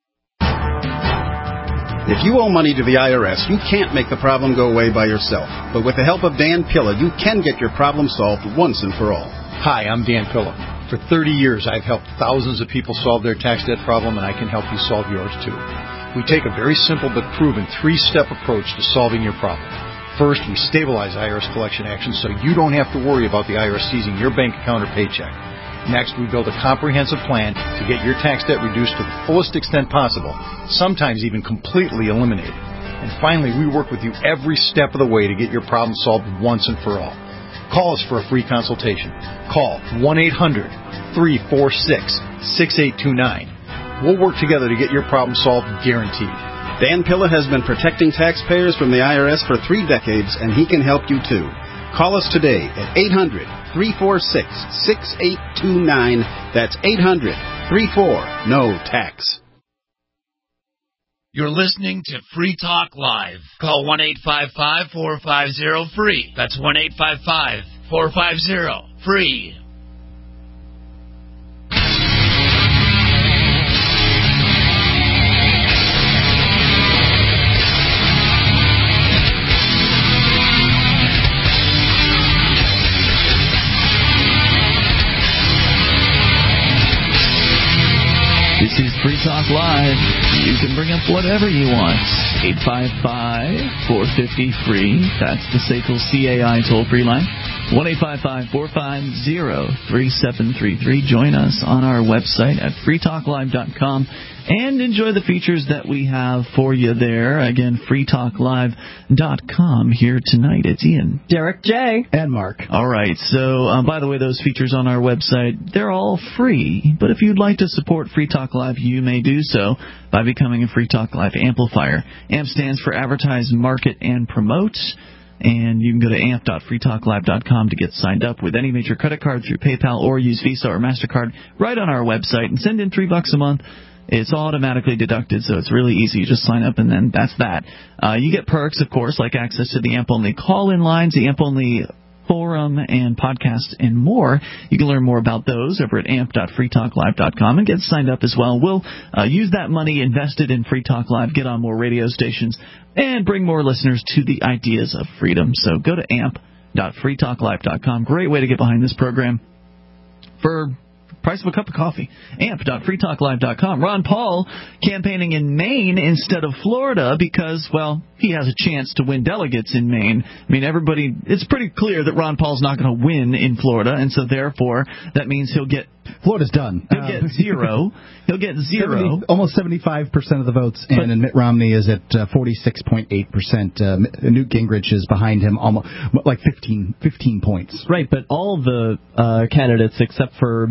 If you owe money to the IRS, you can't make the problem go away by yourself. But with the help of Dan Pilla, you can get your problem solved once and for all. Hi, I'm Dan Pilla. For 30 years, I've helped thousands of people solve their tax debt problem, and I can help you solve yours too. We take a very simple but proven 3-step approach to solving your problem. First, we stabilize IRS collection actions so you don't have to worry about the IRS seizing your bank account or paycheck. Next, we build a comprehensive plan to get your tax debt reduced to the fullest extent possible, sometimes even completely eliminated. And finally, we work with you every step of the way to get your problem solved once and for all. Call us for a free consultation. Call 1-800-346-6829. We'll work together to get your problem solved, guaranteed. Dan Pilla has been protecting taxpayers from the IRS for 3 decades, and he can help you too. Call us today at 800-346-6829. That's 800-34-NO-TAX. You're listening to Free Talk Live. Call 1-855-450-FREE. That's 1-855-450-FREE. This is Free Talk Live. You can bring up whatever you want. 855-450-FREE. That's the SACL CAI toll-free line. 1-855-450-3733. Join us on our website at freetalklive.com and enjoy the features that we have for you there. Again, freetalklive.com. Here tonight, it's Ian, Derek J., and Mark. All right, so by the way, those features on our website, they're all free. But if you'd like to support Free Talk Live, you may do so by becoming a Free Talk Live amplifier. AMP stands for Advertise, Market, and Promote. And you can go to amp.freetalklive.com to get signed up with any major credit card through PayPal or use Visa or MasterCard right on our website and send in $3 a month. It's automatically deducted, so it's really easy. You just sign up, and then that's that. You get perks, of course, like access to the AMP-only call-in lines, the AMP-only forum and podcasts, and more. You can learn more about those over at amp.freetalklive.com and get signed up as well. We'll use that money invested in Free Talk Live, get on more radio stations, and bring more listeners to the ideas of freedom. So go to amp.freetalklive.com. Great way to get behind this program for price of a cup of coffee. amp.freetalklive.com. Ron Paul campaigning in Maine instead of Florida because, well, he has a chance to win delegates in Maine. I mean, it's pretty clear that Ron Paul's not going to win in Florida, and so therefore that means Florida's done. He'll get zero. He'll get zero. Almost 75% of the votes, and Mitt Romney is at 46.8%. Newt Gingrich is behind him, almost like 15 points. Right, but all the candidates except for Mitt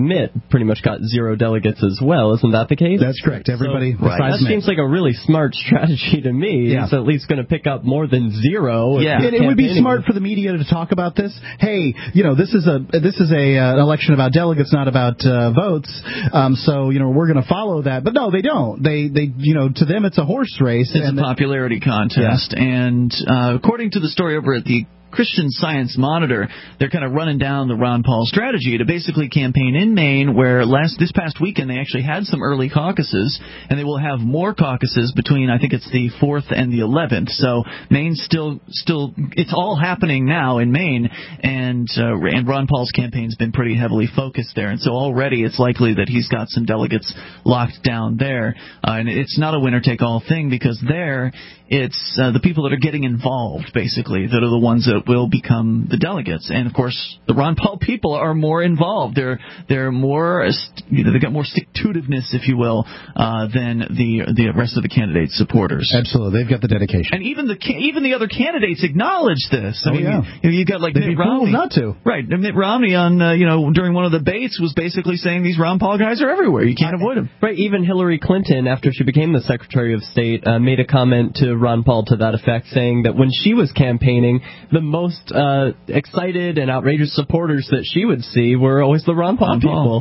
pretty much got 0 delegates as well. Isn't that the case? That's correct. Everybody That seems like a really smart strategy to me. Yeah. He's at least going to pick up more than 0. Yeah, it would be smart for the media to talk about this. Hey, this is an election about delegates, not about votes. So we're going to follow that. But no, they don't. They to them it's a horse race. It's a popularity contest, and according to the story over at the Christian Science Monitor, they're kind of running down the Ron Paul strategy to basically campaign in Maine, where this past weekend they actually had some early caucuses, and they will have more caucuses between, I think it's the 4th and the 11th. So Maine's still it's all happening now in Maine, and Ron Paul's campaign's been pretty heavily focused there, and so already it's likely that he's got some delegates locked down there, and it's not a winner-take-all thing, because there it's the people that are getting involved, basically, that are the ones that will become the delegates. And of course, the Ron Paul people are more involved. They're more, they've got more stick-to-itiveness, if you will, than the rest of the candidates' supporters. Absolutely, they've got the dedication. And even the other candidates acknowledge this. I mean, you got like Mitt Romney, not to. Right? Mitt Romney on during one of the debates was basically saying these Ron Paul guys are everywhere. You can't avoid them. Right. Even Hillary Clinton, after she became the Secretary of State, made a comment to Ron Paul to that effect, saying that when she was campaigning, the most excited and outrageous supporters that she would see were always the Ron Paul people.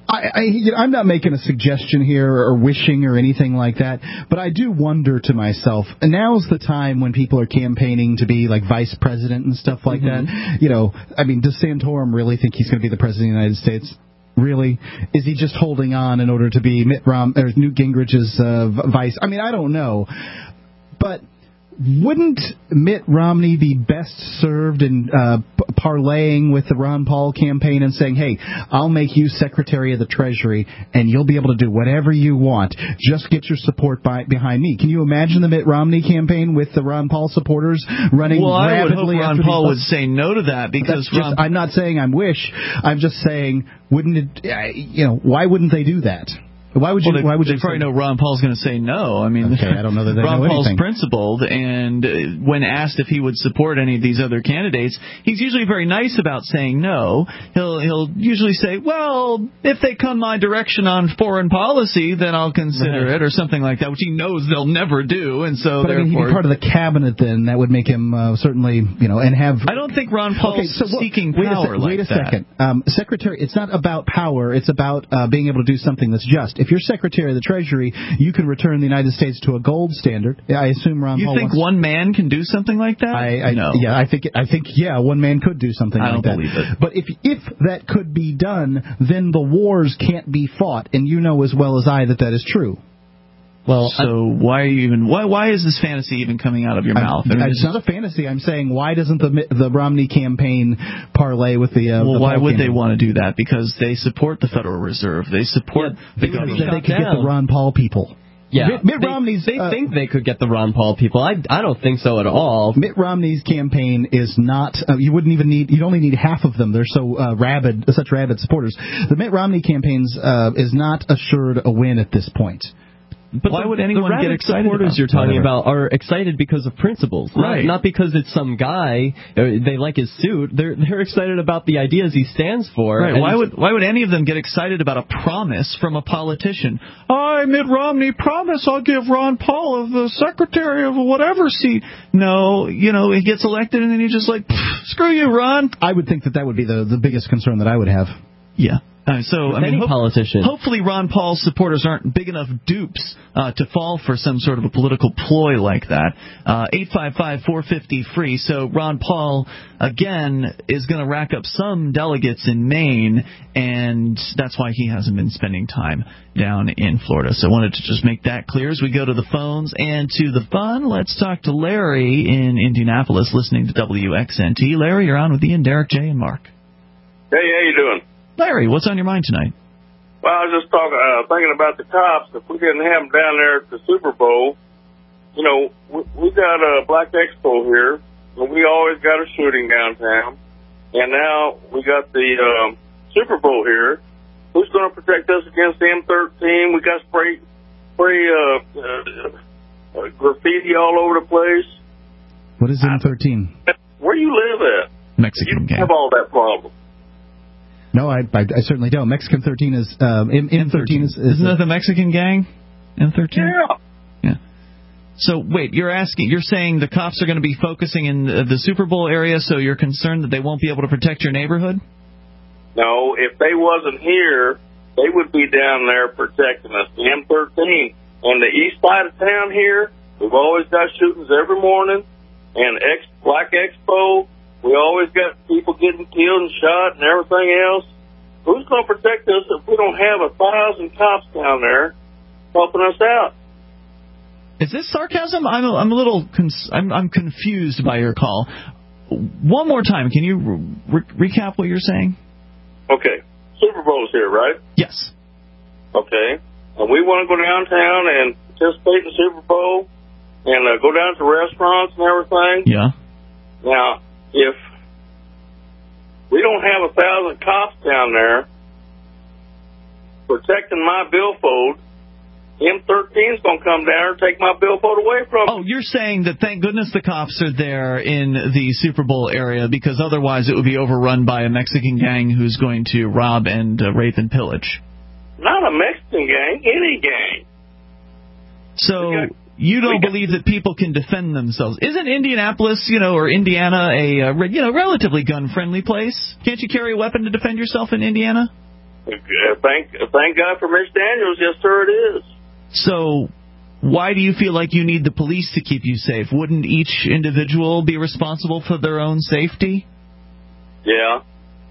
I'm not making a suggestion here or wishing or anything like that, but I do wonder to myself, now's the time when people are campaigning to be like vice president and stuff like that. Does Santorum really think he's going to be the president of the United States? Really? Is he just holding on in order to be Newt Gingrich's vice? I mean, I don't know. But wouldn't Mitt Romney be best served in parlaying with the Ron Paul campaign and saying, hey, I'll make you Secretary of the Treasury and you'll be able to do whatever you want. Just get your support behind me. Can you imagine the Mitt Romney campaign with the Ron Paul supporters running rapidly? I would hope Ron Paul would say no to that, because I'm not saying I wish. I'm just saying, wouldn't it? Why wouldn't they do that? Why would you? They probably know Ron Paul's going to say no. I mean, okay, I don't know that they Ron know Paul's anything. principled, and when asked if he would support any of these other candidates, he's usually very nice about saying no. He'll usually say, well, if they come my direction on foreign policy, then I'll consider it, or something like that, which he knows they'll never do, and so therefore, he'd be part of the cabinet. Then that would make him certainly, and have. I don't think Ron Paul's seeking power like that. Wait a second, Secretary. It's not about power. It's about being able to do something that's just. If you're Secretary of the Treasury, you can return the United States to a gold standard. I assume Ron Paul. You think one man can do something like that? No. Yeah, I think one man could do something like that. I don't believe it. But if that could be done, then the wars can't be fought, and you know as well as I that is true. Well, so why is this fantasy even coming out of your mouth? It's not a fantasy. I'm saying, why doesn't the Romney campaign parlay with the? Why would they want to do that? Because they support the Federal Reserve. They support the government. They could get the Ron Paul people. Yeah, Mitt Romney's. They think they could get the Ron Paul people. I don't think so at all. Mitt Romney's campaign is not. You wouldn't even need. You'd only need half of them. They're so such rabid supporters. The Mitt Romney campaign's is not assured a win at this point. But why would anyone get excited? The supporters you're talking about are excited because of principles, right? Not because it's some guy they like his suit. They're excited about the ideas he stands for. Right? Why would any of them get excited about a promise from a politician? I, Mitt Romney, promise I'll give Ron Paul the Secretary of whatever seat. No, he gets elected and then you're just like, screw you, Ron. I would think that would be the biggest concern that I would have. Yeah. Politician. Hopefully Ron Paul's supporters aren't big enough dupes to fall for some sort of a political ploy like that. 855-450-FREE. So Ron Paul, again, is going to rack up some delegates in Maine, and that's why he hasn't been spending time down in Florida. So I wanted to just make that clear as we go to the phones and to the fun. Let's talk to Larry in Indianapolis, listening to WXNT. Larry, you're on with Ian, Derek, Jay, and Mark. Hey, how you doing? Larry, what's on your mind tonight? Well, I was just thinking about the cops. If we didn't have them down there at the Super Bowl, we got a Black Expo here, and we always got a shooting downtown. And now we got the Super Bowl here. Who's going to protect us against the M13? We got spray graffiti all over the place. What is M13? Where you live at? Mexican gang. Have all that problem. No, I certainly don't. Mexican 13 is M13 is isn't that the Mexican gang? M13. Yeah. So wait, you're saying the cops are going to be focusing in the Super Bowl area, so you're concerned that they won't be able to protect your neighborhood? No, if they wasn't here, they would be down there protecting us. The M13 on the east side of town here, we've always got shootings every morning, and Black Expo. We always got people getting killed and shot and everything else. Who's going to protect us if we don't have 1,000 cops down there helping us out? Is this sarcasm? I'm a little I'm confused by your call. One more time, can you recap what you're saying? Okay, Super Bowl's here, right? Yes. Okay, and we want to go downtown and participate in the Super Bowl and go down to restaurants and everything. Yeah. Now, if we don't have 1,000 cops down there protecting my billfold, M13's going to come down and take my billfold away from me. Oh, you're saying that thank goodness the cops are there in the Super Bowl area, because otherwise it would be overrun by a Mexican gang who's going to rob and rape and pillage. Not a Mexican gang, any gang. So you don't believe that people can defend themselves? Isn't Indianapolis, or Indiana a relatively gun-friendly place? Can't you carry a weapon to defend yourself in Indiana? Thank God for Mitch Daniels. Yes, sir, it is. So why do you feel like you need the police to keep you safe? Wouldn't each individual be responsible for their own safety? Yeah.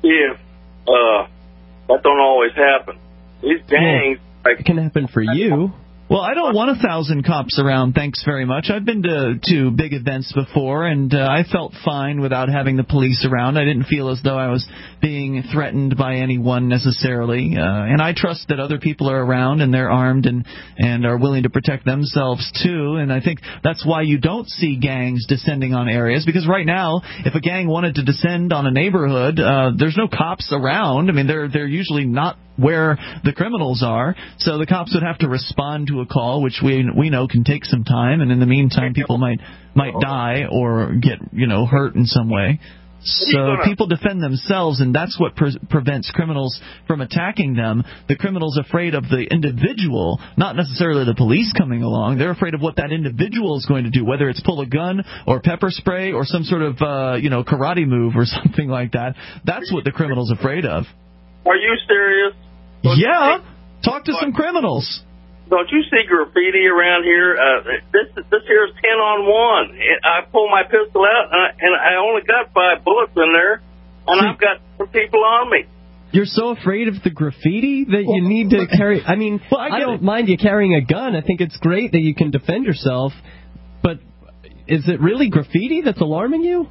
That don't always happen. These gangs... It can happen for you. Well, I don't want 1,000 cops around, thanks very much. I've been to big events before, and I felt fine without having the police around. I didn't feel as though I was being threatened by anyone necessarily. And I trust that other people are around, and they're armed and are willing to protect themselves, too. And I think that's why you don't see gangs descending on areas, because right now, if a gang wanted to descend on a neighborhood, there's no cops around. I mean, they're usually not where the criminals are, so the cops would have to respond to a call, which we know can take some time, and in the meantime people might die or get hurt in some way. So people defend themselves, and that's what prevents criminals from attacking them. The criminal's afraid of the individual, not necessarily the police coming along. They're afraid of what that individual is going to do, whether it's pull a gun or pepper spray or some sort of karate move or something like that. That's what the criminal's afraid of. Are you serious? Yeah, talk to some criminals. Don't you see graffiti around here? This here is 10-on-1. I pull my pistol out, and I only got 5 bullets in there, and I've got some people on me. You're so afraid of the graffiti that you need to carry... I mean, I don't mind you carrying a gun. I think it's great that you can defend yourself, but is it really graffiti that's alarming you?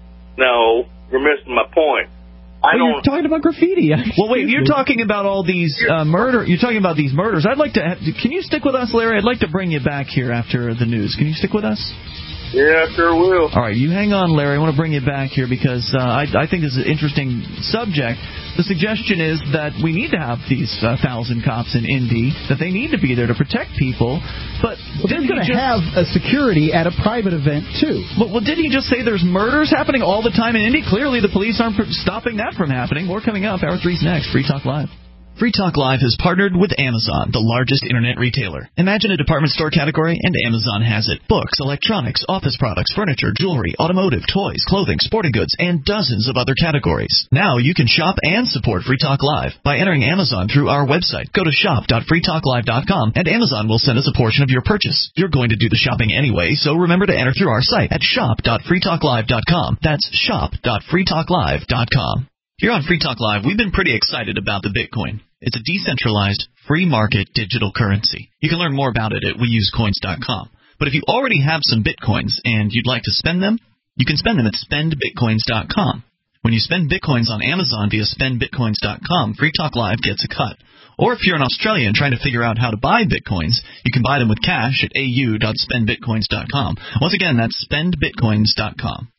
No, you're missing my point. You're talking about graffiti. Well, wait, you're talking about all these You're talking about these murders. I'd like to. Can you stick with us, Larry? I'd like to bring you back here after the news. Can you stick with us? Yeah, sure will. All right, you hang on, Larry. I want to bring you back here because I think this is an interesting subject. The suggestion is that we need to have these 1,000 cops in Indy, that they need to be there to protect people. But they're going to have a security at a private event, too. Well, didn't he just say there's murders happening all the time in Indy? Clearly, the police aren't stopping that from happening. More coming up. Hour 3's next. Free Talk Live. Free Talk Live has partnered with Amazon, the largest internet retailer. Imagine a department store category, and Amazon has it. Books, electronics, office products, furniture, jewelry, automotive, toys, clothing, sporting goods, and dozens of other categories. Now you can shop and support Free Talk Live by entering Amazon through our website. Go to shop.freetalklive.com, and Amazon will send us a portion of your purchase. You're going to do the shopping anyway, so remember to enter through our site at shop.freetalklive.com. That's shop.freetalklive.com. Here on Free Talk Live, we've been pretty excited about the Bitcoin. It's a decentralized, free market digital currency. You can learn more about it at weusecoins.com. But if you already have some Bitcoins and you'd like to spend them, you can spend them at spendbitcoins.com. When you spend Bitcoins on Amazon via spendbitcoins.com, Free Talk Live gets a cut. Or if you're an Australian trying to figure out how to buy Bitcoins, you can buy them with cash at au.spendbitcoins.com. Once again, that's spendbitcoins.com.